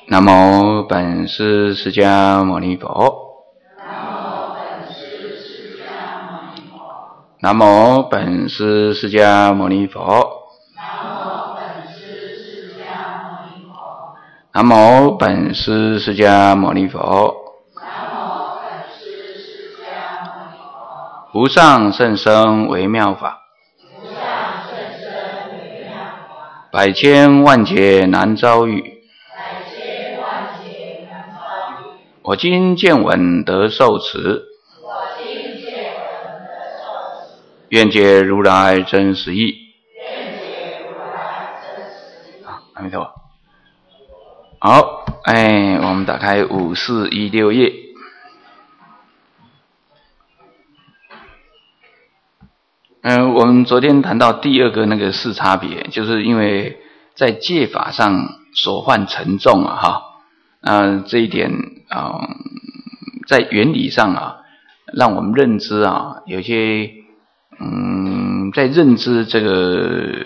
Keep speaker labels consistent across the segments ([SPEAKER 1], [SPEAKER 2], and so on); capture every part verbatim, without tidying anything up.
[SPEAKER 1] 南无本师释迦牟尼佛。南无本师释迦牟尼佛。南无本师释迦牟尼佛。无上甚深微妙法，百千万劫难遭遇。我今见闻得受持，愿解如来真实义。阿弥陀佛。好，哎，我们打开五四一六页。嗯、呃，我们昨天谈到第二个那个四差别，就是因为在戒法上所患沉重啊，哈，呃，这一点啊、呃，在原理上啊，让我们认知啊，有些嗯，在认知这个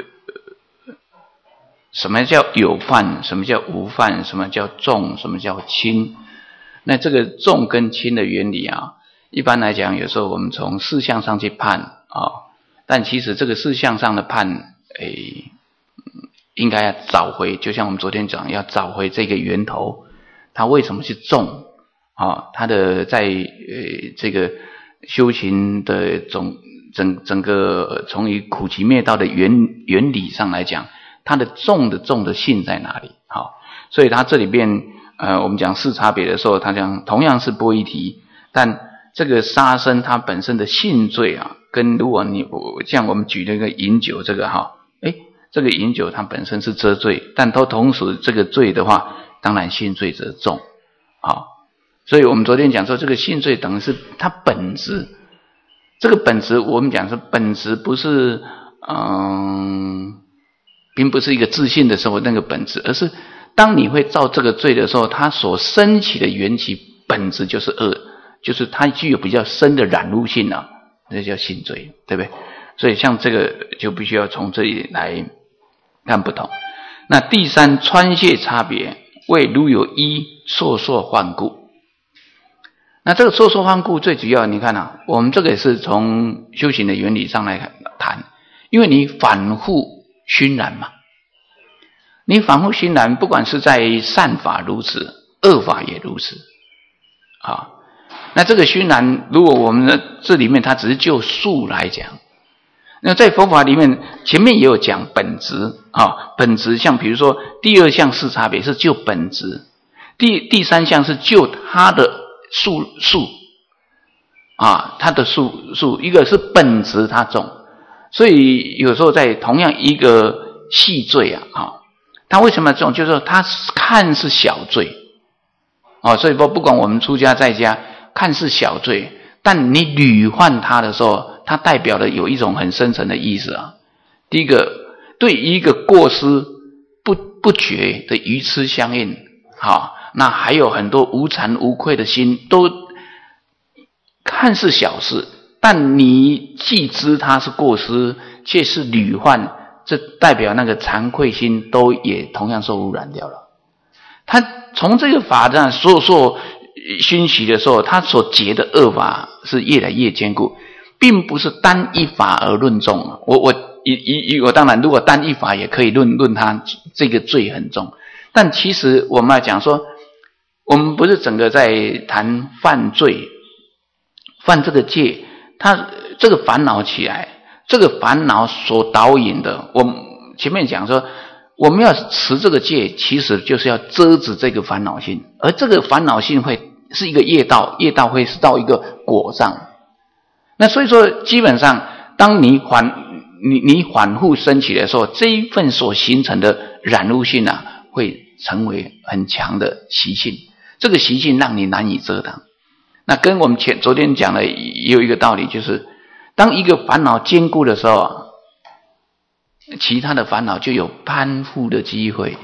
[SPEAKER 1] 什么叫有犯，什么叫无犯，什么叫重，什么叫轻。那这个重跟轻的原理啊，一般来讲，有时候我们从事项上去判啊。但其实这个事项上的判，诶，应该要找回，就像我们昨天讲，要找回这个源头，它为什么是重啊？它的在呃这个修行的总整整个从于苦集灭道的原原理上来讲，它的重的重的性在哪里？好，所以它这里边呃我们讲四差别的时候，它讲同样是波一提，但这个杀生它本身的性罪啊。跟如果你像我们举那个饮酒这个哈，哎，这个饮酒它本身是遮罪，但它同时这个罪的话，当然性罪则重，好，所以我们昨天讲说这个性罪等于是它本质，这个本质我们讲说本质不是嗯，并不是一个自信的时候那个本质，而是当你会造这个罪的时候，它所升起的缘起本质就是恶，就是它具有比较深的染污性啊。这叫性罪，对不对？所以像这个就必须要从这里来看不同。那第三穿谢差别，为如有一烁烁患故。那这个烁烁患故最主要，你看啊，我们这个也是从修行的原理上来谈，因为你反复熏染嘛，你反复熏染，不管是在善法如此，恶法也如此，啊。那这个熏染，如果我们的这里面它只是就数来讲，那在佛法里面前面也有讲本质啊，本质像比如说第二项四差别是就本质，第第三项是就它的数数啊，它的数数，一个是本质它重，所以有时候在同样一个细罪啊，啊，它为什么重？就是说它看是小罪啊，所以说不管我们出家在家。看似小罪，但你屡犯它的时候，它代表的有一种很深层的意思啊。第一个，对一个过失不不觉的愚痴相应，好，那还有很多无惭无愧的心，都看似小事，但你既知它是过失，却是屡犯，这代表那个惭愧心都也同样受污染掉了。他从这个法上所说。熏习的时候，他所结的恶法是越来越坚固，并不是单一法而论重。我我一一我当然，如果单一法也可以论论他这个罪很重，但其实我们要讲说，我们不是整个在谈犯罪，犯这个戒，他这个烦恼起来，这个烦恼所导引的，我前面讲说。我们要持这个戒，其实就是要遮止这个烦恼性，而这个烦恼性会是一个业道，业道会是到一个果上。那所以说，基本上，当你反你你反复升起的时候，这一份所形成的染污性啊，会成为很强的习性。这个习性让你难以遮挡。那跟我们前昨天讲的也有一个道理，就是当一个烦恼坚固的时候啊。其他的烦恼就有攀附的机会，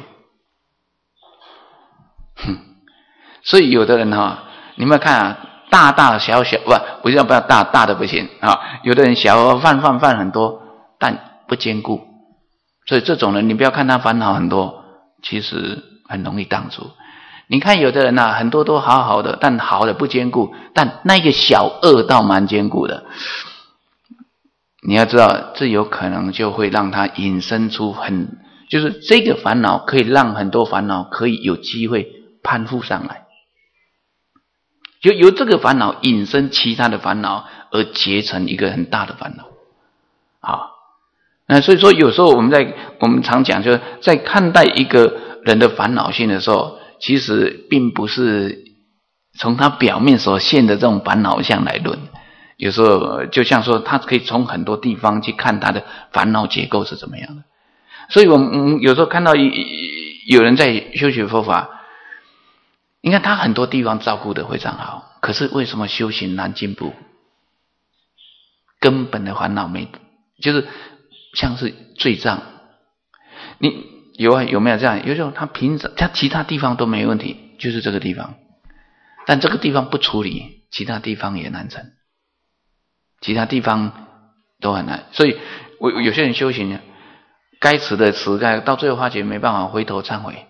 [SPEAKER 1] 哼，所以有的人哈、啊，你们看啊，大大小小不，不要不要大大的不行啊，有的人小犯犯犯很多，但不坚固，所以这种人你不要看他烦恼很多，其实很容易当主。 你看有的人啊，很多都好好的，但好的不坚固，但那个小恶倒蛮坚固的。你要知道，这有可能就会让他引申出很，就是这个烦恼可以让很多烦恼可以有机会攀附上来，就由这个烦恼引申其他的烦恼，而结成一个很大的烦恼。啊，那所以说有时候我们在我们常讲，就是在看待一个人的烦恼性的时候，其实并不是从他表面所现的这种烦恼相来论。有时候就像说，他可以从很多地方去看他的烦恼结构是怎么样的。所以我们有时候看到有人在修学佛法，你看他很多地方照顾得非常好，可是为什么修行难进步？根本的烦恼没，就是像是罪障。你有有没有这样？有时候他平常他其他地方都没问题，就是这个地方，但这个地方不处理，其他地方也难成。其他地方都很难，所以我有些人修行，该持的持，该到最后发觉没办法回头忏悔，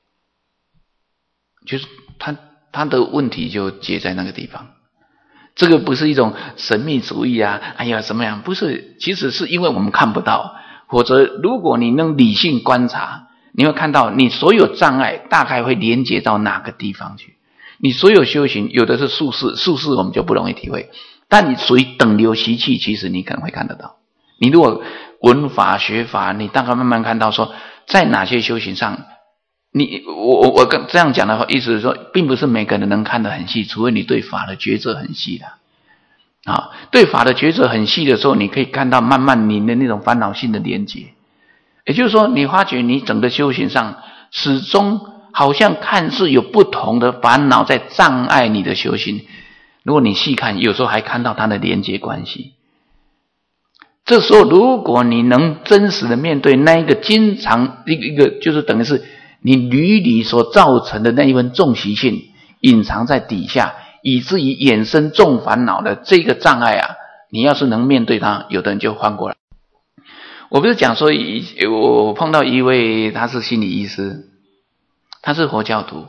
[SPEAKER 1] 就是他他的问题就结在那个地方。这个不是一种神秘主义啊，哎呀怎么样？不是，其实是因为我们看不到，否则如果你能理性观察，你会看到你所有障碍大概会连接到哪个地方去。你所有修行，有的是术士，术士我们就不容易体会。但你属于等流习气，其实你可能会看得到。你如果闻法学法，你大概慢慢看到说，在哪些修行上，你我我我这样讲的话，意思是说，并不是每个人能看得很细，除非你对法的抉择很细的啊。对法的抉择很细的时候，你可以看到慢慢你的那种烦恼性的连结。也就是说，你发觉你整个修行上，始终好像看似有不同的烦恼在障碍你的修行。如果你细看，有时候还看到它的连接关系。这时候如果你能真实的面对那一个经常一个一个就是等于是你履理所造成的那一份重习性隐藏在底下，以至于衍生重烦恼的这个障碍啊，你要是能面对它，有的人就翻过来。我不是讲说我碰到一位他是心理医师，他是佛教徒。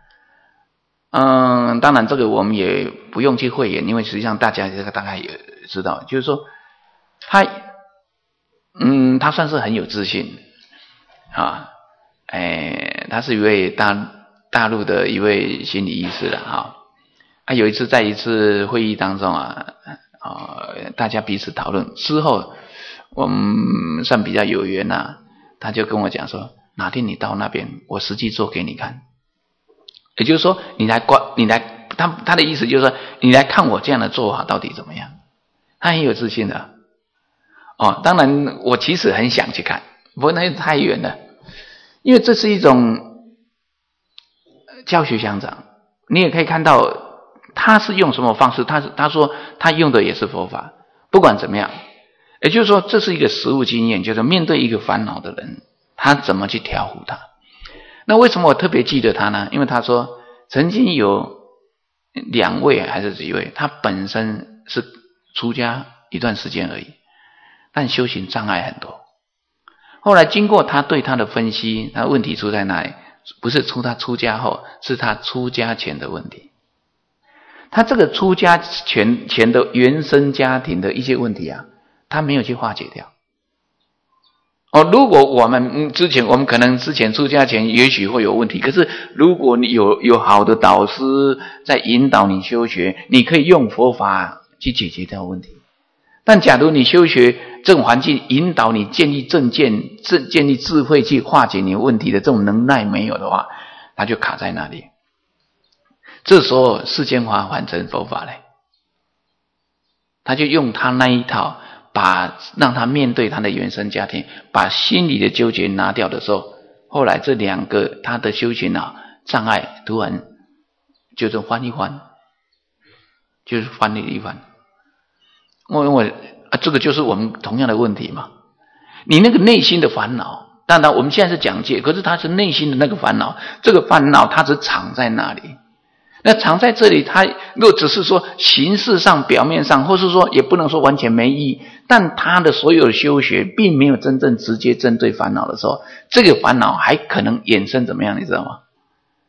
[SPEAKER 1] 嗯，当然这个我们也不用去讳言，因为实际上大家这个大概也知道，就是说他嗯他算是很有自信啊，哎，他是一位大大陆的一位心理医师了哈。啊，有一次在一次会议当中啊啊大家彼此讨论之后，我们算比较有缘啊，他就跟我讲说，哪天你到那边，我实际做给你看。也就是说，你来观，你来，他他的意思就是说，你来看我这样的做法到底怎么样？他很有自信的。哦，当然，我其实很想去看，不过那太远了，因为这是一种教学相长。你也可以看到，他是用什么方式？他是他说他用的也是佛法。不管怎么样，也就是说，这是一个实务经验，就是面对一个烦恼的人，他怎么去调伏他。那为什么我特别记得他呢？因为他说曾经有两位还是几位，他本身是出家一段时间而已，但修行障碍很多。后来经过他对他的分析，他问题出在哪里？不是出他出家后，是他出家前的问题。他这个出家前前的原生家庭的一些问题啊，他没有去化解掉。哦，如果我们之前，我们可能之前出家前也许会有问题，可是如果你有有好的导师在引导你修学，你可以用佛法去解决这个问题。但假如你修学这种环境引导你建立正见、建立智慧去化解你问题的这种能耐没有的话，他就卡在那里。这时候世间法换成佛法嘞，他就用他那一套。把让他面对他的原生家庭，把心理的纠结拿掉的时候，后来这两个他的修行啊障碍突然就是翻一翻，就是翻了一翻。我认为啊，这个就是我们同样的问题嘛。你那个内心的烦恼，当然我们现在是讲戒，可是他是内心的那个烦恼，这个烦恼它只藏在那里。那藏在这里，它若只是说形式上、表面上，或是说也不能说完全没意义，但他的所有的修学并没有真正直接针对烦恼的时候，这个烦恼还可能衍生怎么样，你知道吗？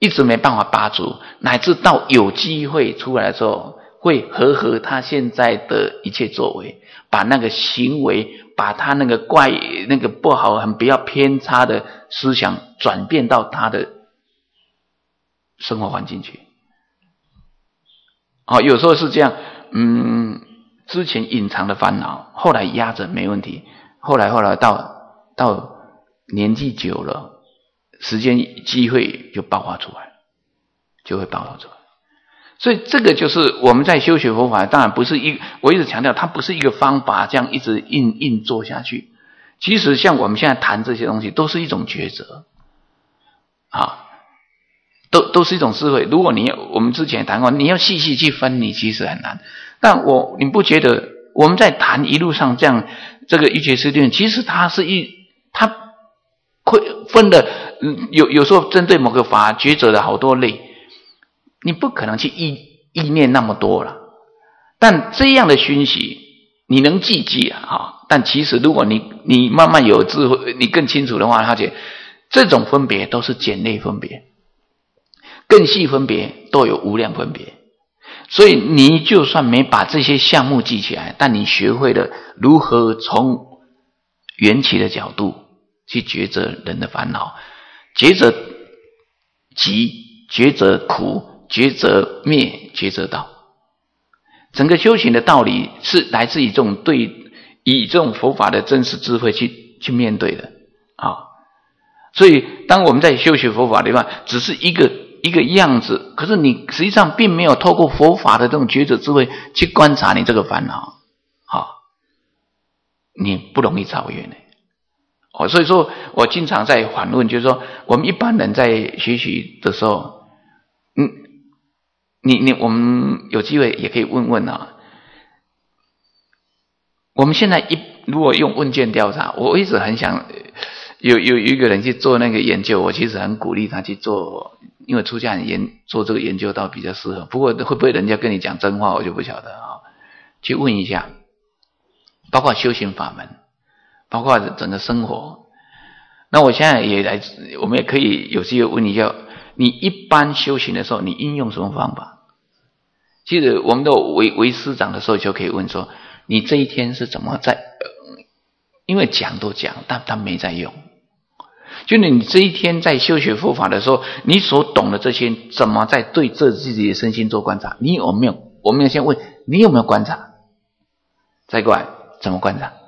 [SPEAKER 1] 一直没办法拔除，乃至到有机会出来的时候，会和合他现在的一切作为，把那个行为，把他那个怪、那个不好、很比较偏差的思想转变到他的生活环境去。哦，有时候是这样，嗯，之前隐藏的烦恼，后来压着没问题，后来后来到到年纪久了，时间机会就爆发出来，就会爆发出来。所以这个就是我们在修学佛法，当然不是一，我一直强调，它不是一个方法，这样一直硬硬做下去。其实像我们现在谈这些东西，都是一种抉择，啊，都都是一种智慧。如果你我们之前谈过，你要细细去分，你其实很难。但我你不觉得我们在谈一路上这样这个一觉施定，其实它是一它会分的，有有时候针对某个法抉择的好多类。你不可能去意意念那么多了，但这样的讯息你能记记啊，但其实如果你你慢慢有智慧，你更清楚的话，而且这种分别都是简类分别，更细分别都有无量分别。所以你就算没把这些项目记起来，但你学会了如何从缘起的角度去抉择人的烦恼，抉择集，抉择苦，抉择灭，抉择道。整个修行的道理是来自于这种对以这种佛法的真实智慧去去面对的啊。所以当我们在修学佛法的地方，只是一个一个样子，可是你实际上并没有透过佛法的这种抉择智慧去观察你这个烦恼啊，你不容易超越呢。哦，所以说我经常在反问，就是说我们一般人在学习的时候，嗯，你你我们有机会也可以问问啊。我们现在一如果用问卷调查，我一直很想有有一个人去做那个研究，我其实很鼓励他去做，因为出家人研做这个研究倒比较适合。不过会不会人家跟你讲真话，我就不晓得啊。去问一下，包括修行法门，包括整个生活。那我现在也来，我们也可以有机会问一下，你一般修行的时候，你应用什么方法？其实我们的为为师长的时候就可以问说，你这一天是怎么在？因为讲都讲，但他没在用。就你这一天在修学佛法的时候，你所懂的这些，怎么在对这自己的身心做观察？你有没有？我们要先问你有没有观察？再过来怎么观察？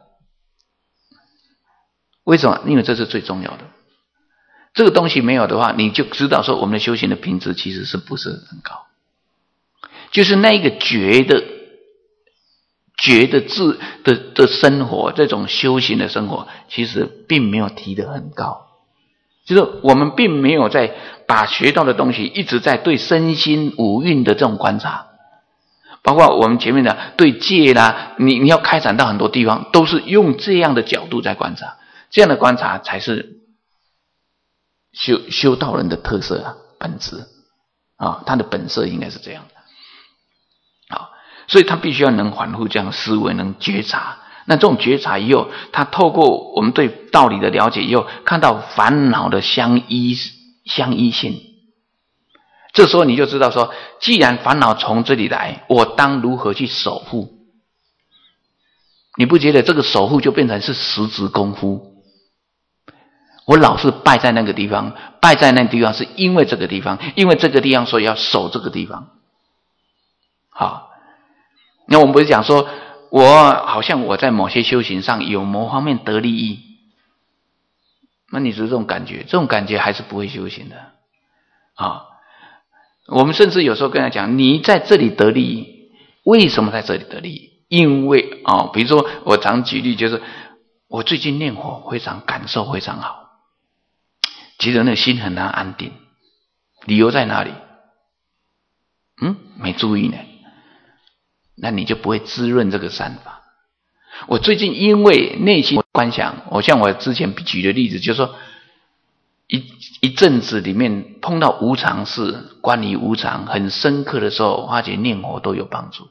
[SPEAKER 1] 为什么？因为这是最重要的。这个东西没有的话，你就知道说我们的修行的品质其实是不是很高。就是那个觉的觉的智的的生活，这种修行的生活，其实并没有提得很高。就是我们并没有在把学到的东西一直在对身心五蕴的这种观察，包括我们前面的对戒啦，你你要开展到很多地方，都是用这样的角度在观察，这样的观察才是修修道人的特色啊，本质啊，他的本色应该是这样的啊，所以他必须要能反复这样思维，能觉察。那这种觉察以后，他透过我们对道理的了解以后，看到烦恼的相依相依性，这时候你就知道说，既然烦恼从这里来，我当如何去守护？你不觉得这个守护就变成是实质功夫？我老是拜在那个地方，拜在那个地方是因为这个地方，因为这个地方所以要守这个地方。好，那我们不是讲说我好像我在某些修行上有某方面得利益，那你只是这种感觉，这种感觉还是不会修行的啊。我们甚至有时候跟他讲，你在这里得利益，为什么在这里得利益？因为啊，比如说我常举例，就是我最近念佛非常感受非常好，其实那个心很难安定，理由在哪里？嗯，没注意呢。那你就不会滋润这个善法。我最近因为内心观想，我像我之前举的例子，就是说一一阵子里面碰到无常事，关于无常很深刻的时候，发觉念佛都有帮助。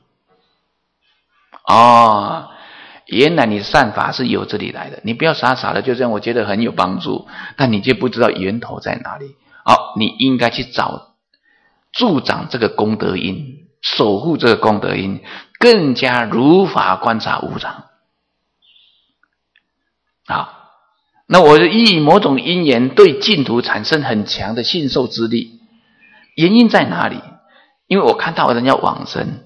[SPEAKER 1] 哦，原来你善法是由这里来的，你不要傻傻的就这样，我觉得很有帮助，但你就不知道源头在哪里。 好，你应该去找助长这个功德因，守护这个功德因，更加如法观察无常。好，那我以某种因缘对净土产生很强的信受之力，原因在哪里？因为我看到人家往生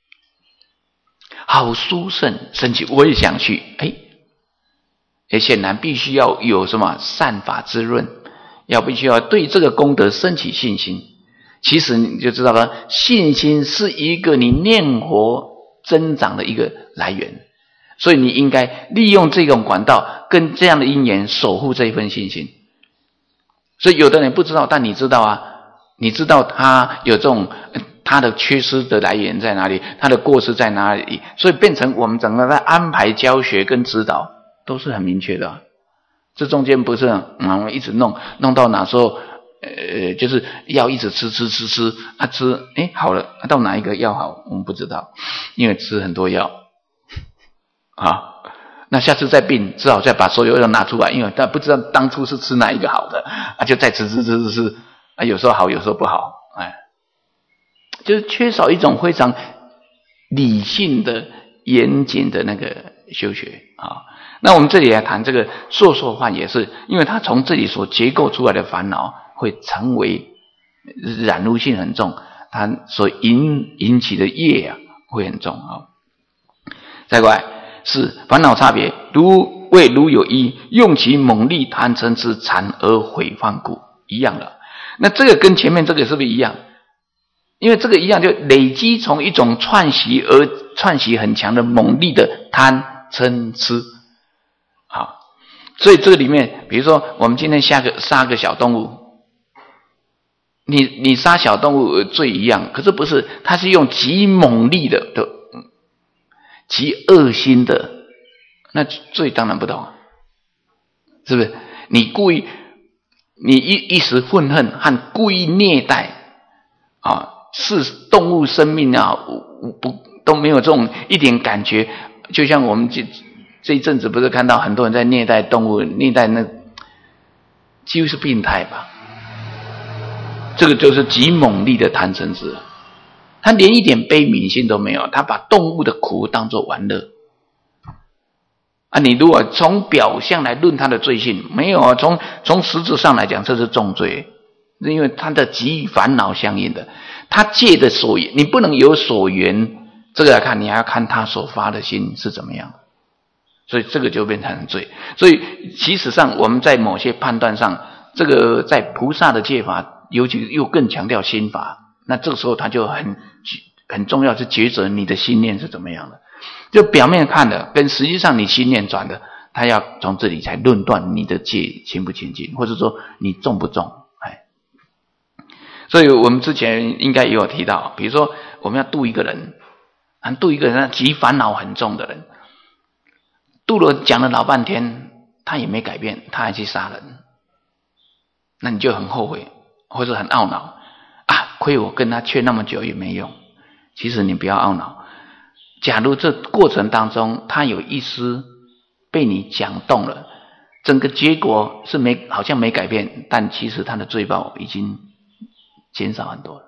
[SPEAKER 1] 好殊胜，升起我也想去，哎，也显然必须要有什么善法滋润，要必须要对这个功德升起信心。其实你就知道了，信心是一个你念佛增长的一个来源，所以你应该利用这种管道跟这样的因缘守护这一份信心。所以有的人不知道，但你知道啊，你知道他有这种他的缺失的来源在哪里，他的过失在哪里，所以变成我们整个在安排教学跟指导都是很明确的。这中间不是嗯一直弄弄到哪时候呃就是药一直吃吃吃吃啊吃诶好了，到哪一个药好我们不知道，因为吃很多药啊，那下次再病只好再把所有药拿出来，因为他不知道当初是吃哪一个好的啊，就再吃吃吃吃吃啊，有时候好有时候不好，哎，就是缺少一种非常理性的严谨的那个修学啊。那我们这里来谈这个烁烁幻，也是因为它从这里所结构出来的烦恼会成为染污性很重，它所引引起的业啊会很重啊。再过来是烦恼差别，如为如有一用其猛力贪嗔痴缠而毁犯故，一样的。那这个跟前面这个是不是一样？因为这个一样，就累积从一种串习而串习很强的猛力的贪嗔痴。好，所以这个里面，比如说我们今天杀个杀个小动物，你你杀小动物罪一样，可是不是，它是用极猛力的的极恶心的，那罪当然不同，是不是？你故意你一一时愤恨和故意虐待啊，是动物生命啊，不都没有这种一点感觉，就像我们这这一阵子不是看到很多人在虐待动物，虐待那几乎是病态吧？这个就是极猛力的贪嗔痴，他连一点悲悯心都没有，他把动物的苦当作玩乐啊！你如果从表象来论他的罪性，没有啊，从从实质上来讲，这是重罪，因为他的极烦恼相应的，他借的所缘，你不能有所缘，这个来看，你还要看他所发的心是怎么样的。所以这个就变成罪。所以其实上我们在某些判断上，这个在菩萨的戒法尤其又更强调心法，那这个时候他就很很重要，是抉择你的心念是怎么样的。就表面看的跟实际上你心念转的，他要从这里才论断你的戒清不清净，或者说你重不重。哎，所以我们之前应该也有提到，比如说我们要度一个人，度一个人极烦恼很重的人，度了讲了老半天，他也没改变，他还去杀人，那你就很后悔，或者很懊恼啊！亏我跟他劝那么久也没用。其实你不要懊恼，假如这过程当中他有一丝被你讲动了，整个结果是没好像没改变，但其实他的罪报已经减少很多了，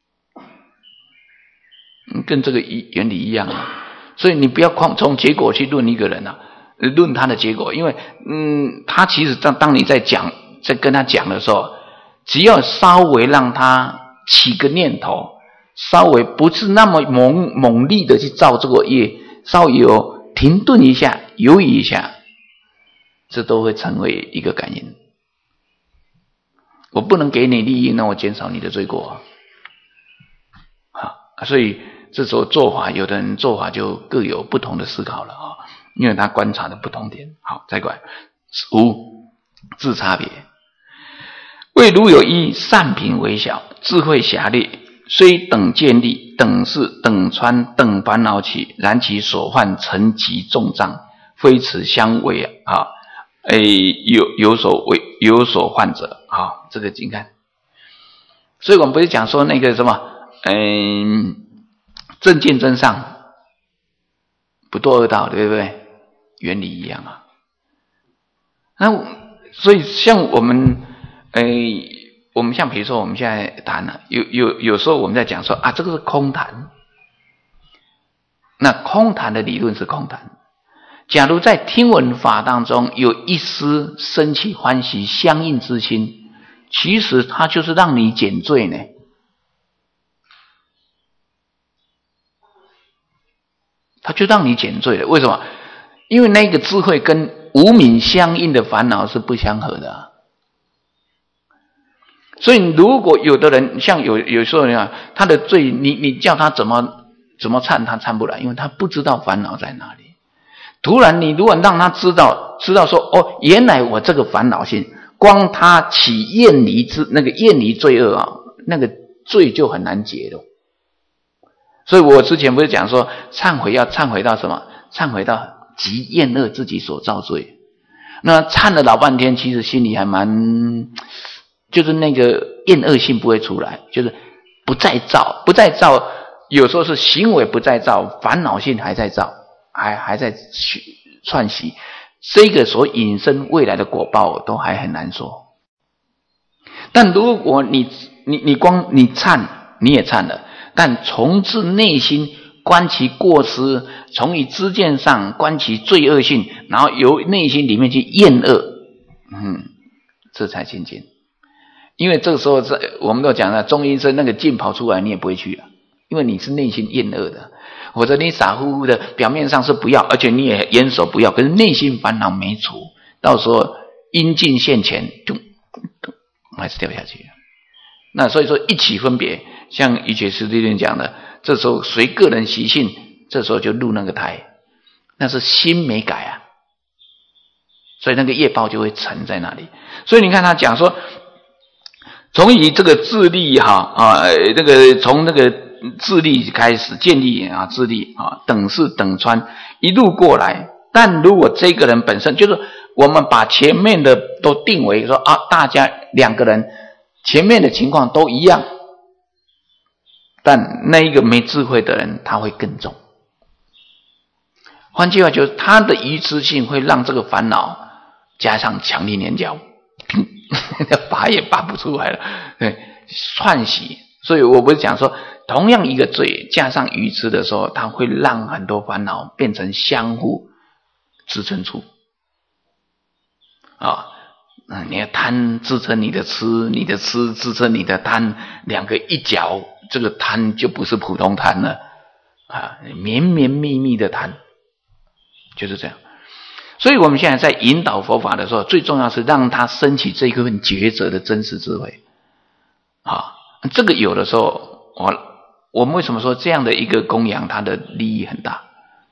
[SPEAKER 1] 跟这个原理一样啊。所以你不要从结果去论一个人啊，论他的结果，因为嗯，他其实当当你在讲在跟他讲的时候，只要稍微让他起个念头，稍微不是那么猛猛力的去造这个业，稍微有停顿一下，犹豫一下，这都会成为一个感应。我不能给你利益，那我减少你的罪过啊。所以这时候做法，有的人做法就各有不同的思考了啊，因为他观察的不同点。好，再过来五自差别，为如有一善品微小，智慧狭劣，虽等见力，等事，等穿，等烦恼起，然其所患成极重障，非此相违啊！哎，有有所为有所患者啊，这个你看，所以我们不是讲说那个什么，嗯。正见真上不堕恶道，对不对？原理一样啊。那所以像我们，诶， 我们像比如说我们现在谈了，有有有时候我们在讲说啊，这个是空谈。那空谈的理论是空谈。假如在听闻法当中有一丝生起欢喜相应之心，其实它就是让你减罪呢。它就让你减罪了。为什么？因为那个智慧跟无明相应的烦恼是不相合的啊。所以如果有的人像有有时候呢，他的罪，你你叫他怎么怎么忏，他忏不来，因为他不知道烦恼在哪里。突然你如果让他知道知道说，哦，原来我这个烦恼性，光他起厌离之那个厌离罪恶啊，那个罪就很难解了。所以我之前不是讲说，忏悔要忏悔到什么？忏悔到极厌恶自己所造罪。那忏了老半天，其实心里还蛮，就是那个厌恶性不会出来，就是不再造，不再造。有时候是行为不再造，烦恼性还在造，还还在串习。这个所引申未来的果报都还很难说。但如果你你你光你忏，你也忏了。但从自内心观其过失，从以知见上观其罪恶性，然后由内心里面去厌恶，嗯，这才清净。因为这个时候我们都讲了，中阴身那个劲跑出来你也不会去了，因为你是内心厌恶的。或者你傻乎乎的表面上是不要，而且你也严守不要，可是内心烦恼没除，到时候阴尽现前，就还是掉下去了。那所以说一起分别，像瑜伽师弟弟讲的，这时候随个人习性，这时候就入那个胎，那是心没改啊，所以那个业报就会沉在那里。所以你看他讲说，从以这个自利哈啊，那个从那个自利开始建立啊，自利啊，等式等穿一路过来。但如果这个人本身就是我们把前面的都定为说啊，大家两个人前面的情况都一样，但那一个没智慧的人他会更重。换句话就是他的愚痴性会让这个烦恼加上强力粘胶，拔也拔不出来了，对，串习。所以我不是讲说同样一个罪加上愚痴的时候，它会让很多烦恼变成相互支撑处啊。你的贪支撑你的痴，你的痴支撑你的贪，两个一搅，这个贪就不是普通贪了啊，绵绵密密的贪，就是这样。所以我们现在在引导佛法的时候，最重要是让他升起这一份抉择的真实智慧啊。这个有的时候，我我们为什么说这样的一个供养，它的利益很大？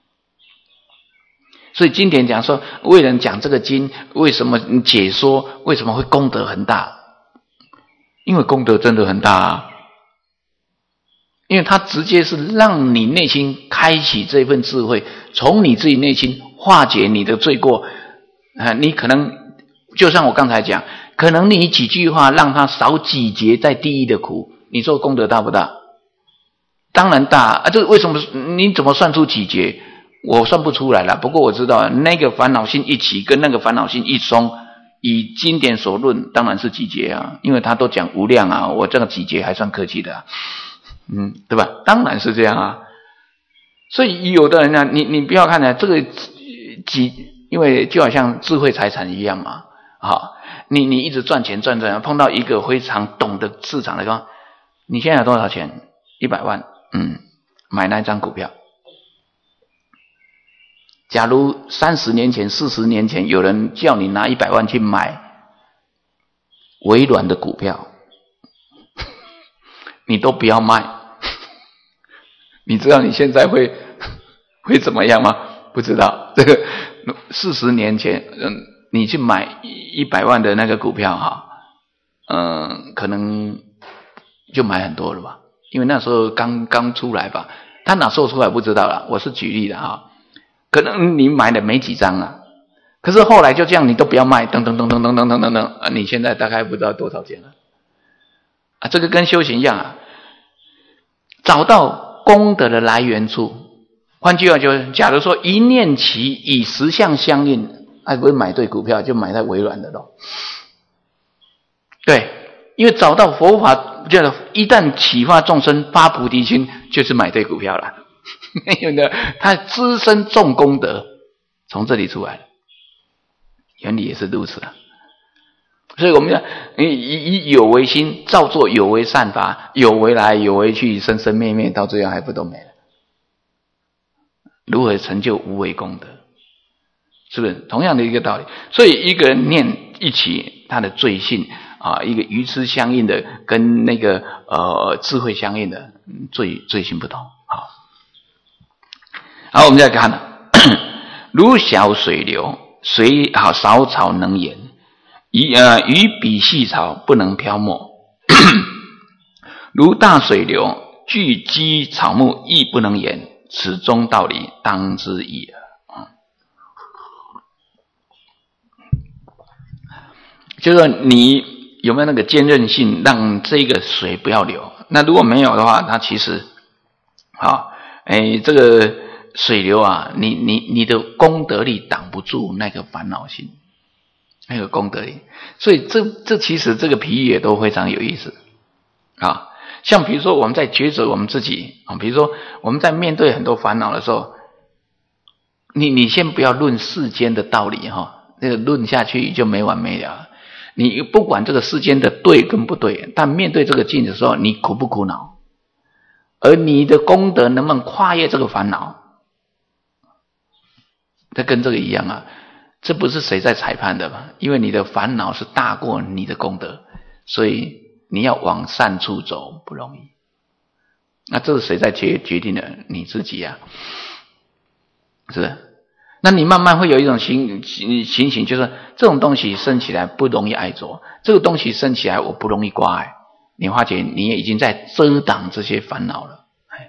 [SPEAKER 1] 所以经典讲说，为人讲这个经，为什么解说，为什么会功德很大？因为功德真的很大啊！因为它直接是让你内心开启这份智慧，从你自己内心化解你的罪过啊！你可能就像我刚才讲，可能你几句话让他少几劫在地狱的苦，你说功德大不大？当然大啊！这个为什么？你怎么算出几劫？我算不出来了。不过我知道那个烦恼心一起跟那个烦恼心一松，以经典所论，当然是几劫啊，因为他都讲无量啊，我这个几劫还算客气的啊，嗯，对吧？当然是这样啊。所以有的人呢，你你不要看呢，这个几，因为就好像智慧财产一样嘛，啊。你你一直赚钱赚赚，碰到一个非常懂得市场的说，你现在有多少钱？一百万，嗯，买那张股票。假如三十年前、四十年前有人叫你拿一百万去买微软的股票，你都不要卖。你知道你现在会会怎么样吗？不知道。这个四十年前，嗯。你去买一百万的那个股票哈，嗯，可能就买很多了吧，因为那时候刚刚出来吧，他哪时候出来不知道了，我是举例的哈，可能你买的没几张啊，可是后来就这样，你都不要卖，等等等等等等等等等，啊，你现在大概不知道多少钱了，啊，这个跟修行一样啊，找到功德的来源处，换句话就是，假如说一念起以实相相应。还不会买对股票，就买在微软的咯。对， 因为找到佛法，觉得一旦启发众生发菩提心，就是买对股票了。因为呢，他资深重功德从这里出来了，原理也是如此啊。所以我们要以以有为心，照做有为善法，有为来有为去，生生灭灭，到最后还不都没了？如何成就无为功德？是不是同样的一个道理？所以一个人念一起，他的罪性啊，一个愚痴相应的，跟那个呃智慧相应的罪罪性不同。好，好，我们再看了，如小水流，水好少草能言。鱼呃鱼比细草不能漂没，如大水流，聚积草木亦不能言，此中道理当知矣耳。就是说你有没有那个坚韧性，让这个水不要流？那如果没有的话，它其实好，哎，这个水流啊，你你你的功德力挡不住那个烦恼心。那个功德力，所以这这其实这个比喻也都非常有意思啊。像比如说我们在抉择我们自己啊，比如说我们在面对很多烦恼的时候，你你先不要论世间的道理哈，那个论下去就没完没了。你不管这个世间的对跟不对，但面对这个境的时候，你苦不苦恼？而你的功德能不能跨越这个烦恼？这跟这个一样啊。这不是谁在裁判的嘛？因为你的烦恼是大过你的功德，所以你要往善处走不容易。那这是谁在决决定的？你自己啊，是不是？那你慢慢会有一种情情形，就是这种东西生起来不容易爱着，这个东西生起来我不容易挂碍。你发觉你也已经在遮挡这些烦恼了。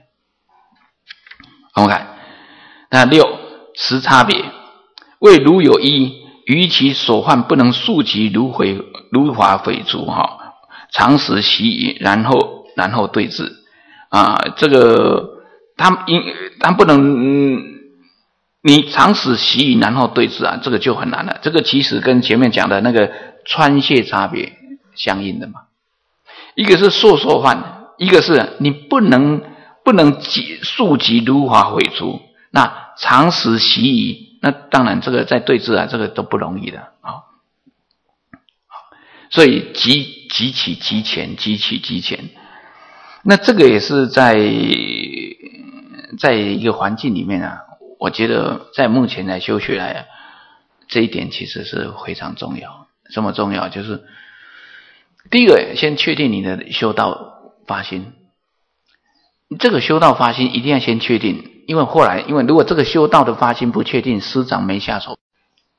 [SPEAKER 1] 我们看，那六时差别。为如有一，于其所患不能速其如毁如法毁除哈，常时习以，然后然后对治啊，这个他因他不能、嗯、你常时习以，然后对治啊，这个就很难了。这个其实跟前面讲的那个穿谢差别相应的嘛，一个是速所患，一个是你不能不能速即如法毁除，那常时习以。那当然这个在对治啊，这个都不容易的啊。所以急急起急前，急起急前。那这个也是在在一个环境里面啊，我觉得在目前来修学来啊，这一点其实是非常重要。什么重要？就是第一个，先确定你的修道发心。这个修道发心一定要先确定。因为后来，因为如果这个修道的发心不确定，师长没下手。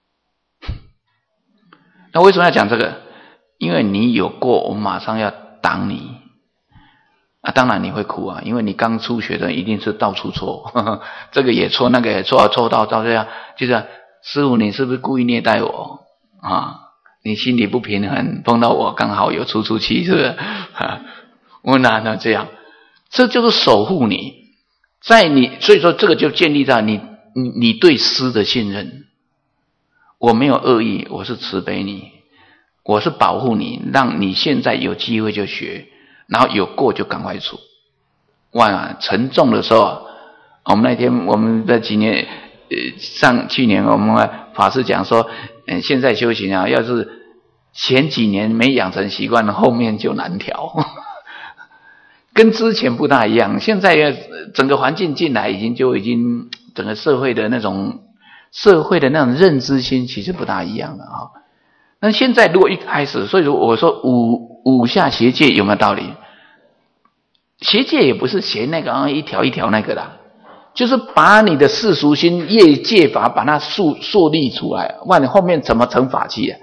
[SPEAKER 1] 那为什么要讲这个？因为你有过，我马上要挡你啊！当然你会苦啊，因为你刚初学的一定是到处错，呵呵这个也错，那个也错，错到到这样，就是师父，你是不是故意虐待我啊？你心里不平衡，碰到我刚好有出出气，是不是？啊，我哪能这样？这就是守护你。在你，所以说这个就建立在你你你对师的信任。我没有恶意，我是慈悲你，我是保护你，让你现在有机会就学，然后有过就赶快出。哇，沉重的时候，我们那天我们这几年，呃，上去年我们法师讲说，嗯，现在修行啊，要是前几年没养成习惯，后面就难调。跟之前不大一样，现在整个环境进来，已经就已经整个社会的那种社会的那种认知心其实不大一样了啊。那现在如果一开始，所以说我说五五下邪戒有没有道理？邪戒也不是邪那个啊一条一条那个啦，就是把你的世俗心业戒法把它树树立出来，不然你后面怎么成法器啊？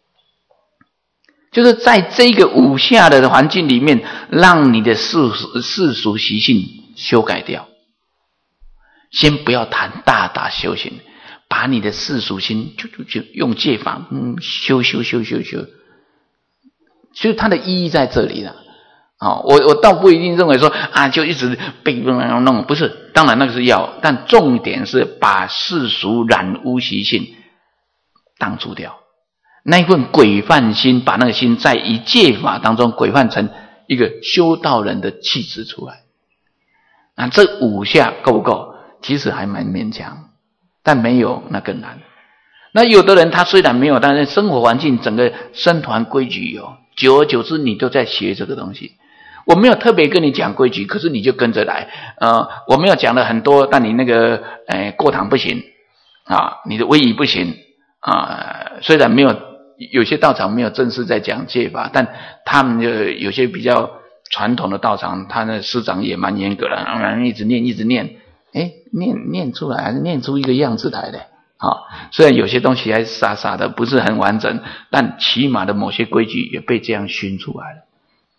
[SPEAKER 1] 就是在这个五下的环境里面，让你的世世俗习性修改掉。先不要谈大打修行，把你的世俗心就就就用戒法，嗯，修修修修修，所以它的意义在这里了。哦，我我倒不一定认为说啊，就一直被弄，不是，当然那个是要，但重点是把世俗染污习性挡除掉。 那一份规范心，把那个心在以戒法当中规范成一个修道人的气质出来。那这五下够不够？其实还蛮勉强，但没有那更难。那有的人他虽然没有，但是生活环境整个僧团规矩有，久而久之你都在学这个东西。我没有特别跟你讲规矩，可是你就跟着来。呃，我没有讲了很多，但你那个呃过堂不行啊，你的威仪不行啊。虽然没有有些道场没有正式在讲戒法，但他们就有些比较传统的道场，他的师长也蛮严格的，嗯，一直念一直念，哎，念念出来还是念出一个样子来的。啊，虽然有些东西还是傻傻的，不是很完整，但起码的某些规矩也被这样熏出来了。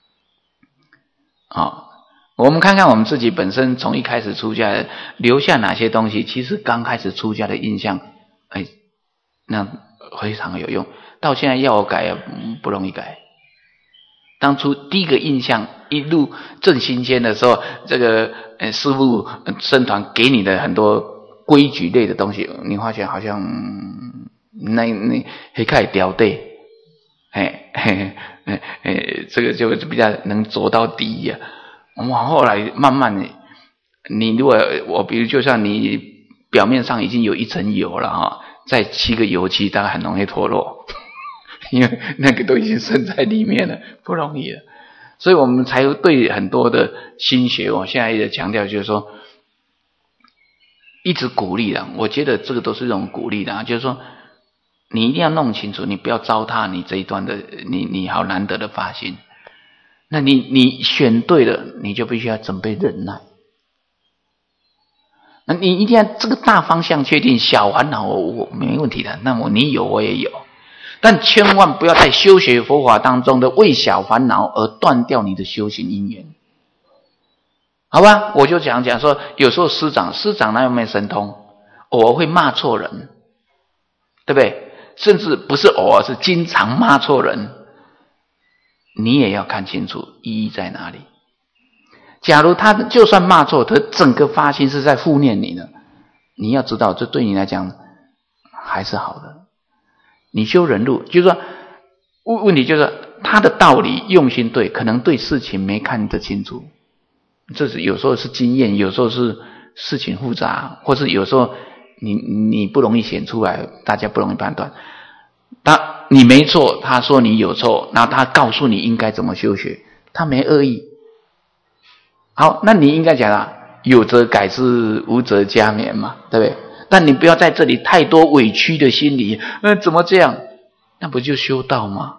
[SPEAKER 1] 啊，我们看看我们自己本身从一开始出家留下哪些东西，其实刚开始出家的印象，哎，那非常有用。到现在要我改，不容易改。当初第一个印象一路正新鲜的时候，这个呃师父僧团给你的很多规矩类的东西，你发现好像那那还可以掉队，哎嘿嘿嘿，这个就比较能做到底呀、啊。我们后来慢慢的，你如果我比如就像你表面上已经有一层油了哈，再漆个油漆，大概很容易脱落，因为那个都已经渗在里面了，不容易了。所以我们才对很多的心学，我现在一直强调就是说。一直鼓励的，我觉得这个都是一种鼓励的，就是说你一定要弄清楚，你不要糟蹋你这一段的你你好难得的发心。那你你选对了，你就必须要准备忍耐。那你一定要这个大方向确定，小烦恼我我没问题的，那么你有我也有，但千万不要在修学佛法当中的为小烦恼而断掉你的修行因缘。好吧，我就讲讲说，有时候师长师长哪有没有神通，偶尔会骂错人，对不对？甚至不是偶尔，是经常骂错人，你也要看清楚意义在哪里。假如他就算骂错，他整个发心是在护念你的，你要知道，这对你来讲还是好的。你修忍辱，就是说问题就是他的道理用心对，可能对事情没看得清楚。这是有时候是经验，有时候是事情复杂，或是有时候你你不容易显出来，大家不容易判断。他你没错，他说你有错，然后他告诉你应该怎么修学，他没恶意。好，那你应该讲啦，有则改之，无则加勉嘛，对不对？但你不要在这里太多委屈的心理，呃，怎么这样？那不就修道吗？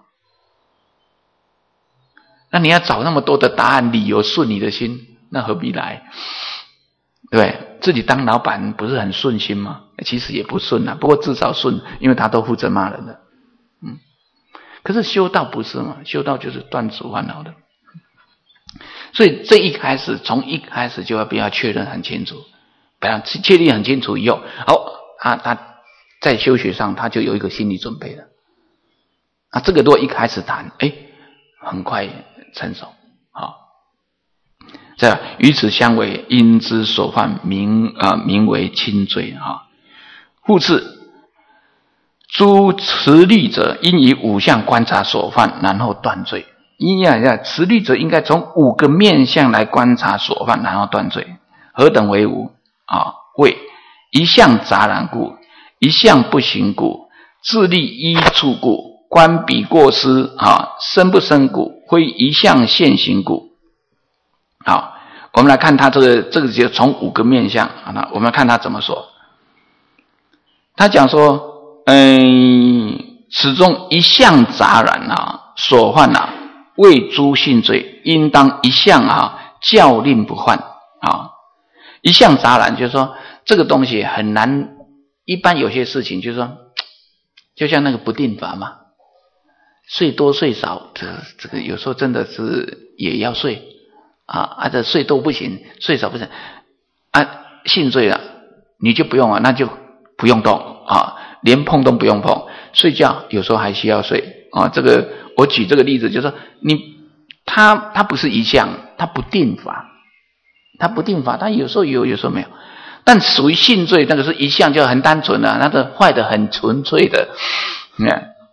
[SPEAKER 1] 那你要找那么多的答案、理由顺你的心，那何必来？对不对？自己当老板不是很顺心吗？其实也不顺啊，不过至少顺，因为他都负责骂人的。嗯，可是修道不是嘛？修道就是断除烦恼的。所以这一开始，从一开始就要不要确认很清楚，不要确定很清楚以后，好，他他在修学上他就有一个心理准备了。啊，这个如果一开始谈，哎，很快成熟。好，这与此相违，因之所犯，名啊、呃、名为轻罪啊。复次，诸持律者应以五项观察所犯，然后断罪。一样一样，持律者应该从五个面向来观察所犯，然后断罪。何等为五啊？为一项杂染故，一项不行故，自利依处故，观彼过失啊，生不生故，非一项现行故。好，我们来看他这个这个就从五个面向啊，我们看他怎么说。他讲说，嗯，此中一项杂染啊，所犯啊，为诸性罪，应当一项啊教令不犯啊。一项杂染就是说这个东西很难，一般有些事情就是说，就像那个不定法嘛，睡多睡少，这这个有时候真的是也要睡啊，啊这睡多不行，睡少不行啊，性罪了你就不用啊，那就不用动啊，连碰都不用碰，睡觉有时候还需要睡啊。这个我举这个例子就是说，你他他不是一项，他不定法，他不定法，他有时候有，有时候没有。但属于性罪，那个是一项就很单纯的、啊，那个坏的很纯粹的，你看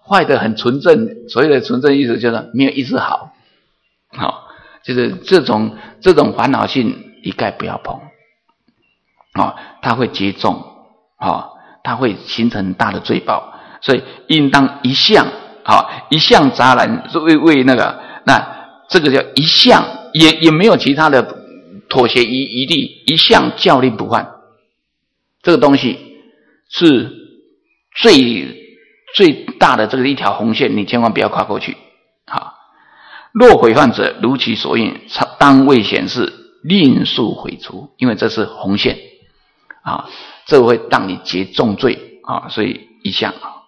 [SPEAKER 1] 坏的很纯正，所谓的纯正意思就是没有一丝好，好，就是这种这种烦恼性一概不要碰，啊，它会结重，啊，它会形成很大的罪报，所以应当一向，啊，一向杂然为为那个，那这个叫一向，也也没有其他的妥协余余地，一向教令不犯，这个东西是最最大的这个一条红线，你千万不要跨过去。好，若毁犯者，如其所应，当为显示，令速毁除，因为这是红线啊，这会让你结重罪啊，所以一向啊，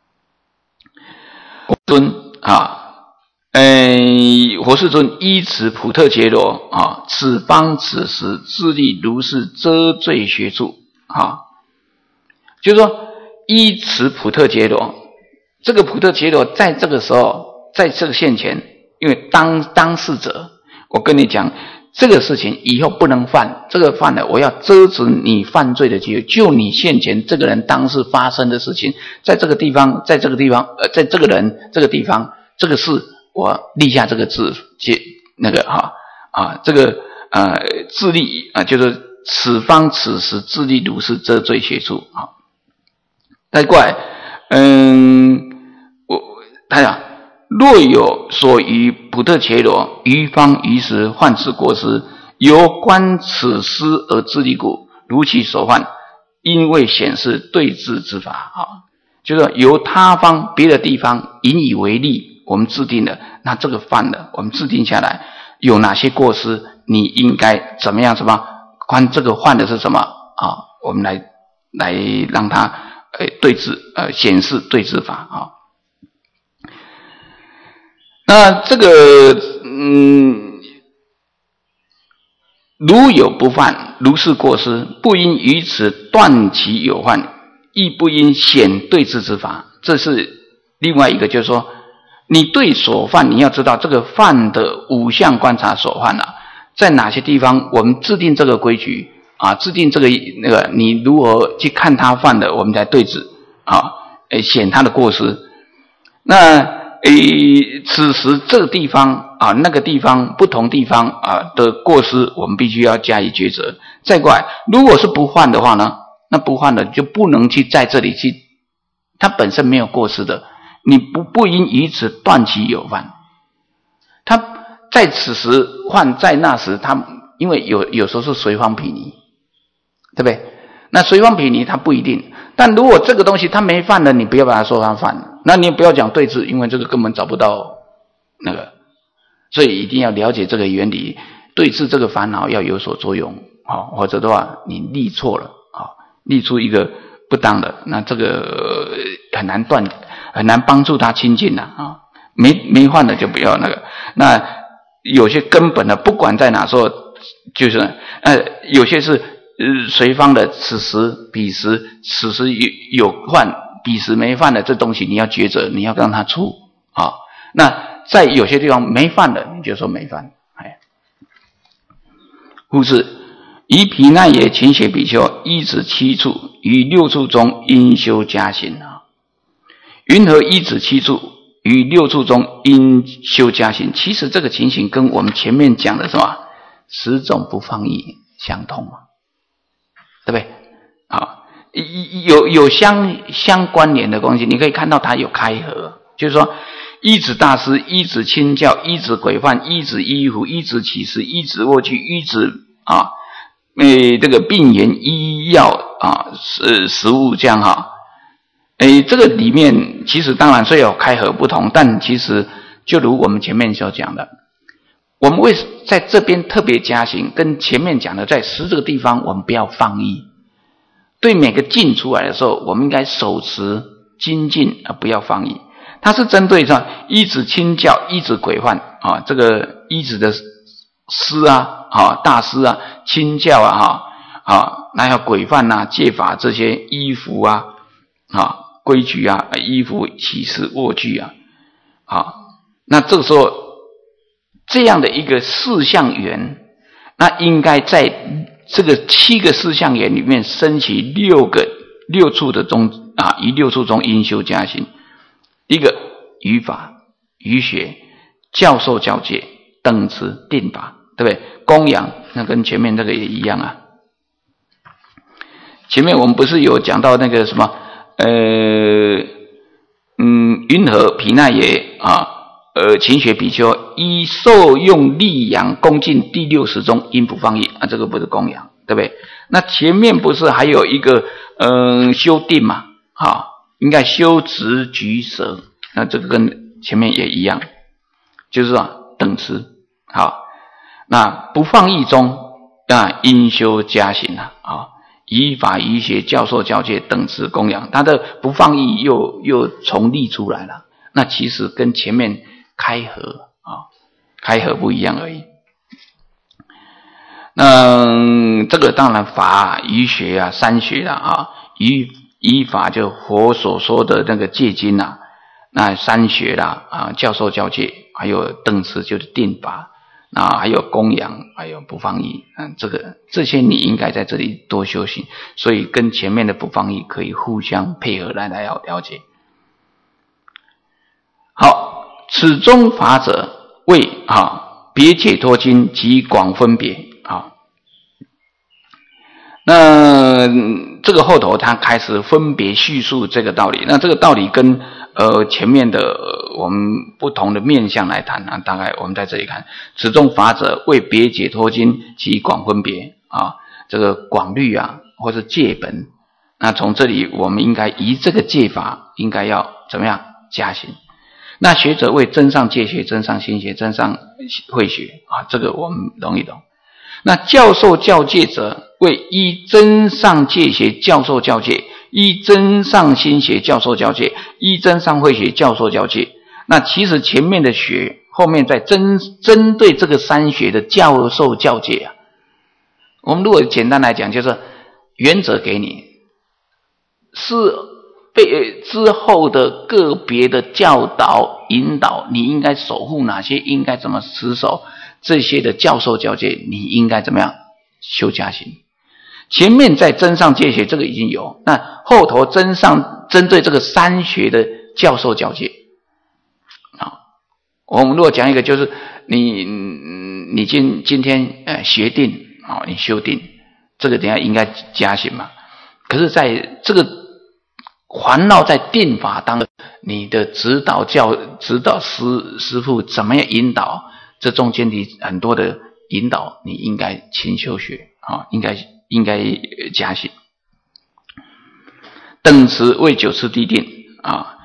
[SPEAKER 1] 尊啊，呃，佛世尊依此普特伽罗啊，此方此时自力如是遮罪学处啊，就是说依此普特伽罗，这个普特伽罗在这个时候，在这个现前，因为当当事者，我跟你讲，这个事情以后不能犯，这个犯了，我要遮止你犯罪的机会。就你现前这个人当时发生的事情，在这个地方，在这个地方，呃，在这个人这个地方，这个事，我立下这个字，接那个哈啊，这个呃自力啊，就是此方此时自力如是遮罪学处啊。再过来，嗯，我他讲，若有所于普特伽罗，于方于时犯此过失，由观此失而自力故，如其所犯，因为显示对治之法啊，就是由他方别的地方引以为例，我们制定的，那这个犯的，我们制定下来有哪些过失，你应该怎么样？什么？看这个犯的是什么啊？我们来来让他呃对治，呃显示对治法啊。那这个嗯，如有不犯，如是过失，不应于此断其有犯，亦不应显对治之法。这是另外一个，就是说，你对所犯，你要知道这个犯的五项观察所犯啊，在哪些地方，我们制定这个规矩啊，制定这个那个，你如何去看他犯的，我们来对治啊，诶，显他的过失。那诶，此时这个地方啊，那个地方不同地方啊的过失，我们必须要加以抉择。再过来，如果是不犯的话呢，那不犯的就不能去在这里去，他本身没有过失的，你不不应以此断其有犯。他在此时犯，在那时他因为有有时候是随方毗尼，对不对？那随方毗尼他不一定，但如果这个东西他没犯的，你不要把它说他犯。那你也不要讲对治，因为这个根本找不到那个，所以一定要了解这个原理，对治这个烦恼要有所作用，好，否则的话你立错了啊，立出一个不当的，那这个很难断，很难帮助他清净了啊。没没犯的就不要那个，那有些根本的，不管在哪说，就是呃有些是呃随方的，此时彼时，此时有有犯。彼时没犯的这东西你要抉择，你要让它出啊。那在有些地方没犯的，你就说没犯。哎，故是以毗那耶勤学比丘依止七处，于六处中应修加行啊。云何依止七处，于六处中应修加行？其实这个情形跟我们前面讲的什么十种不放逸相同嘛，对不对？啊。有有相相关联的东西，你可以看到它有开合，就是说依止大师、依止亲教、依止规范、依止依服、依止起食、依止卧具、依止啊，诶这个病言医药啊食食物这样哈，诶这个里面其实当然虽有开合不同，但其实就如我们前面所讲的，我们为在这边特别加行，跟前面讲的在食这个地方我们不要放逸。对每个进出来的时候，我们应该手持精进而不要放逸。它是针对上依止亲教、依止规范啊，这个依止的师啊、啊大师啊、亲教啊、哈啊，那要规范啊、戒法这些衣服啊、啊规矩啊、衣服、起食、卧具啊，啊，那这个时候这样的一个四项缘，那应该在这个七个四项缘里面升起六个六处的中啊，于六处中应修加行。 一个语法、语学、教授教诫、等持、定法，对不对？供养那跟前面这个也一样啊。前面我们不是有讲到那个什么呃嗯云何毗那耶啊呃勤学比丘依受用利养恭敬第六十中因不放逸啊，这个不是供养，对不对？那前面不是还有一个嗯、呃、修定嘛，哈，应该修持举舍，那这个跟前面也一样，就是说等持。好，那不放逸中啊应修加行啊啊。依法依学教授教诫等持供养，他的不放逸又又重立出来了。那其实跟前面开合啊，开合不一样而已。那这个当然法依学啊，三学啊啊，依依法就佛所说的那个戒经啊，那三学啦啊，教授教诫，还有等持就是定法。啊，还有供养，还有不放逸，嗯，这个这些你应该在这里多修行，所以跟前面的不放逸可以互相配合来来了了解。好，此中法者为啊别解脱经及广分别啊。那这个后头他开始分别叙述这个道理，那这个道理跟呃前面的、呃、我们不同的面向来谈啊，大概我们在这里看，此中法者为别解脱经及广分别啊，这个广律啊或是戒本，那从这里我们应该以这个戒法应该要怎么样加行。那学者为真上戒学、真上心学、真上慧学啊，这个我们容易懂。那教授教诫者为依真上戒学教授教诫，依真上心学教授教诫，依真上慧学教授教诫。那其实前面的学，后面在针针对这个三学的教授教诫啊，我们如果简单来讲，就是原则给你，是被之后的个别的教导引导，你应该守护哪些，应该怎么持守。这些的教授教诫，你应该怎么样修加行？前面在真上戒学这个已经有，那后头真上针对这个三学的教授教诫啊，我们如果讲一个，就是你你今今天呃学定啊，你修定，这个等一下应该加行嘛。可是在这个环绕在定法当中，你的指导教指导师师父怎么样引导？这中间的很多的引导，你应该勤修学啊，应该应该加行。等持为九次地定啊，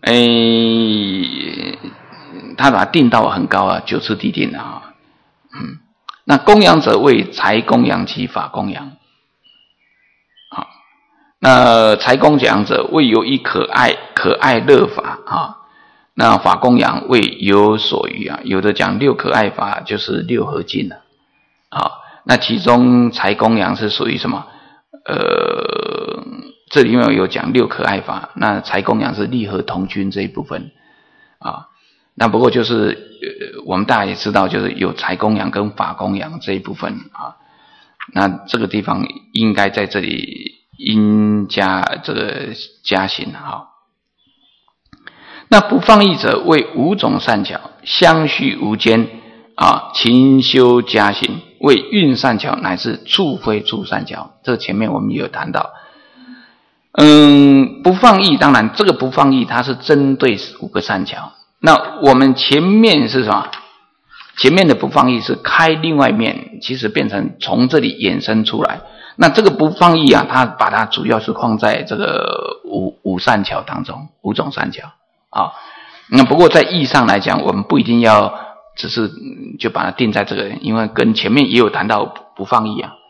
[SPEAKER 1] 诶，他把它定到很高啊，九次地定啊，嗯，那供养者为财供养及法供养，啊，那财供养者为有一可爱可爱乐法啊。那法供养为有所余啊，有的讲六可爱法就是六合敬了，啊，那其中财供养是属于什么？呃，这里面有讲六可爱法，那财供养是利合同均这一部分啊。那不过就是、呃、我们大家也知道，就是有财供养跟法供养这一部分啊。那这个地方应该在这里应加这个加行啊。那不放逸者为五种善巧，相续无间啊，勤修加行，为运善巧乃至处非处善巧。这前面我们也有谈到。嗯，不放逸，当然这个不放逸它是针对五个善巧。那我们前面是什么？前面的不放逸是开另外面，其实变成从这里衍生出来。那这个不放逸啊，它把它主要是放在这个五五善巧当中，五种善巧。啊，那不过在意义上来讲，我们不一定要只是就把它定在这个，因为跟前面也有谈到不放逸啊。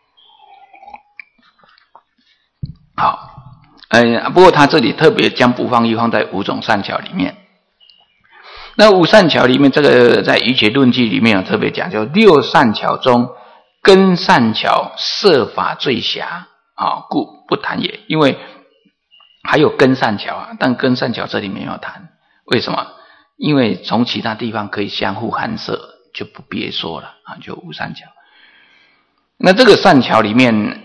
[SPEAKER 1] 好，呃，不过他这里特别将不放逸放在五种善巧里面。那五善巧里面，这个在《瑜伽论记》里面有特别讲，就六善巧中，根善巧摄法最狭啊，故不谈也，因为还有根善巧啊，但根善巧这里没有谈，为什么？因为从其他地方可以相互含摄，就不别说了啊，就无善巧。那这个善巧里面，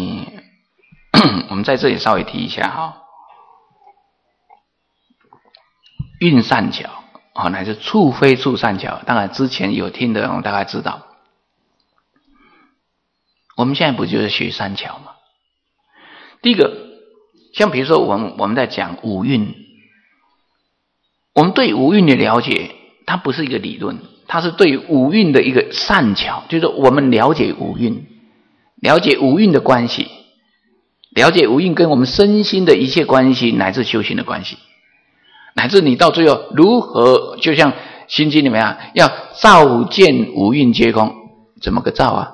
[SPEAKER 1] 哎，我们在这里稍微提一下哈。 运善巧啊，乃至处非处善巧。当然之前有听的，我们大概知道。我们现在不就是学善巧吗？第一个，像比如说我们我们在讲五蕴，我们对五蕴的了解，它不是一个理论，它是对五蕴的一个善巧，就是我们了解五蕴，了解五蕴的关系，了解五蕴跟我们身心的一切关系，乃至修行的关系，乃至你到最后如何，就像心经里面啊，要照见五蕴皆空，怎么个照啊？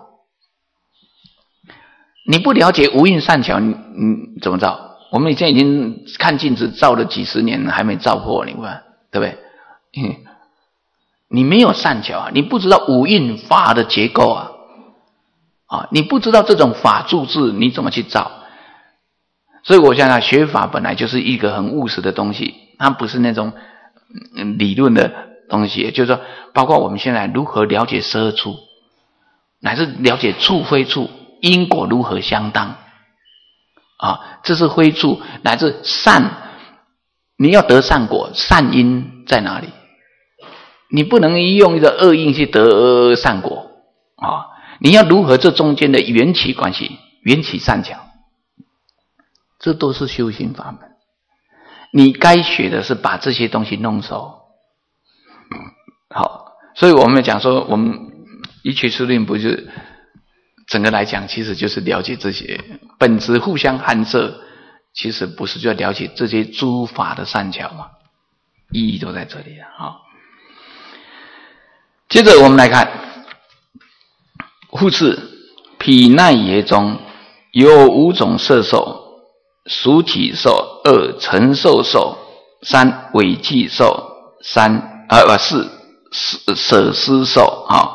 [SPEAKER 1] 你不了解无蕴善巧，你你怎么照？我们现在已经看镜子照了几十年了，还没照破，你看对不对？嗯，你没有善巧啊，你不知道五蕴法的结构啊，啊，你不知道这种法住智，你怎么去照？所以我想想，学法本来就是一个很务实的东西，它不是那种理论的东西。就是说，包括我们现在如何了解十二处，乃至了解处非处。因果如何相当啊？这是非处，乃至善，你要得善果，善因在哪里？你不能用一个恶因去得善果啊！你要如何这中间的缘起关系，缘起善巧，这都是修行法门。你该学的是把这些东西弄熟。好，所以我们讲说，我们一切出论不是。整个来讲，其实就是了解这些本质互相含摄，其实不是就要了解这些诸法的善巧吗？意义都在这里啊。接着我们来看，复次，毗奈耶中有五种色受：属己受、二承受受、三违记受、三呃不四舍施受啊。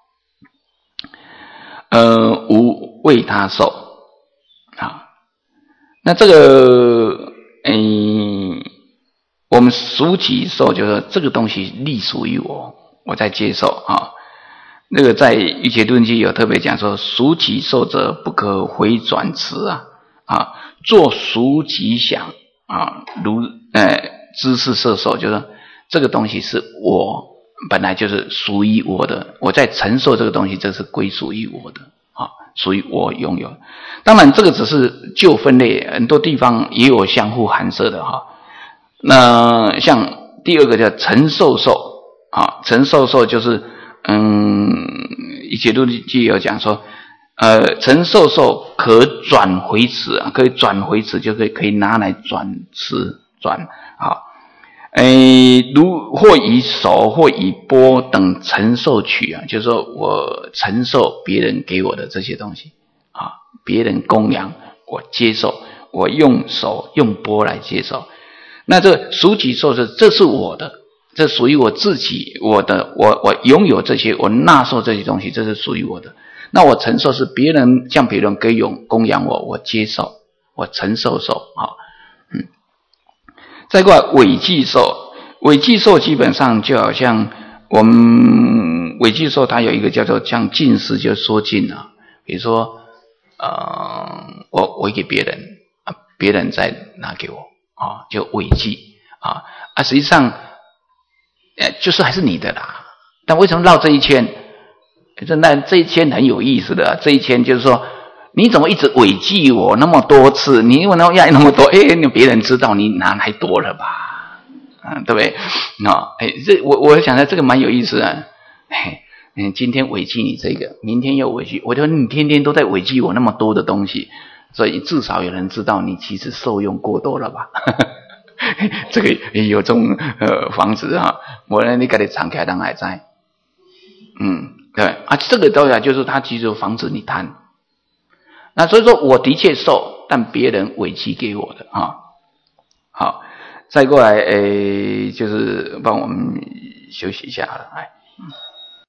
[SPEAKER 1] 呃，无为他受啊。那这个，嗯，我们属己受，就是这个东西隶属于我，我在接受啊。那个在《瑜伽论记》有特别讲说，属己受者不可回转持啊啊，做属己想啊，如呃知识摄受，就是这个东西是我。本来就是属于我的，我在承受这个东西，这是归属于我的啊，属于我拥有。当然，这个只是就分类，很多地方也有相互含摄的哈。那像第二个叫承受受啊，承受受就是嗯，一节都记有讲说，呃，承受受可转回持啊，可以转回持，就可以可以拿来转持转啊。诶，如或以手或以钵等承受取啊，就是说我承受别人给我的这些东西啊，别人供养我接受，我用手用钵来接受。那这属己受是这是我的，这属于我自己，我的我我拥有这些，我纳受这些东西，这是属于我的。那我承受是别人向别人给用供养我，我接受，我承受受啊。嗯。再过来违记受，违记受基本上就好像我们违记受，它有一个叫做像尽思，就说尽啊。比如说，呃，我我给别人啊，别人再拿给我啊，就违记啊啊，实际上，呃，就是还是你的啦。但为什么绕这一圈？这那这一圈很有意思的、啊，这一圈就是说。你怎么一直违记我那么多次？你为什么要那么多？哎，你别人知道你拿来多了吧？啊，对不对？那哎，这我我想到这个蛮有意思的。嘿，嗯，今天违记你这个，明天又违记，我说你天天都在违记我那么多的东西，所以至少有人知道你其实受用过多了吧？这个有这种呃防止啊，我呢你给你敞开让还在，嗯，对啊，这个当然就是他其实防止你贪。那所以说我的确受，但别人委屈给我的啊。好，再过来，诶，就是帮我们休息一下了，来。